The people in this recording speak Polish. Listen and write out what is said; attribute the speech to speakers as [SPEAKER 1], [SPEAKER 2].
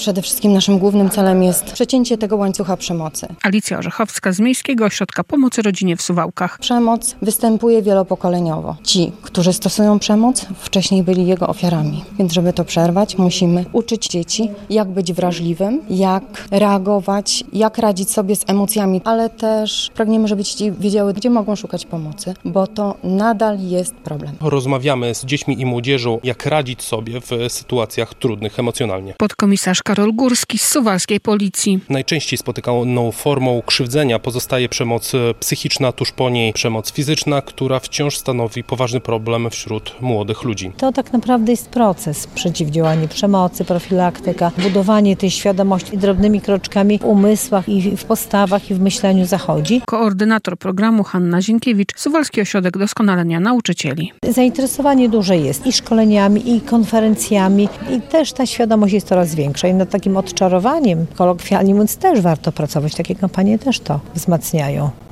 [SPEAKER 1] przede wszystkim naszym głównym celem jest przecięcie tego łańcucha przemocy.
[SPEAKER 2] Alicja Orzechowska z Miejskiego Ośrodka Pomocy Rodzinie w Suwałkach.
[SPEAKER 1] Przemoc występuje wielopokoleniowo. Ci, którzy stosują przemoc, wcześniej byli jego ofiarami. Więc żeby to przerwać, musimy uczyć dzieci, jak być wrażliwym, jak reagować, jak radzić sobie z emocjami, ale też pragniemy, żeby dzieci wiedziały, gdzie mogą szukać pomocy, bo to nadal jest problem.
[SPEAKER 3] Rozmawiamy z dziećmi i młodzieżą, jak radzić sobie w sytuacjach trudnych emocjonalnie.
[SPEAKER 2] Podkomisarz Karol Górski z suwalskiej policji.
[SPEAKER 3] Najczęściej spotykaną formą krzywdzenia pozostaje przemoc psychiczna, tuż po niej przemoc fizyczna, która wciąż stanowi poważny problem wśród młodych ludzi.
[SPEAKER 4] To tak naprawdę jest proces przeciwdziałania przemocy, profilaktyka, budowanie tej świadomości drobnymi kroczkami w umysłach i w postawach i w myśleniu zachodzi.
[SPEAKER 2] Koordynator programu Hanna Zienkiewicz, Suwalski Ośrodek Doskonalenia Nauczycieli.
[SPEAKER 4] Zainteresowanie duże jest i szkoleniami, i konferencjami i też ta świadomość jest coraz większa i nad takim odczarowaniem kolokwialnie mówiąc też warto pracować. Takie kampanie też to wzmacniają.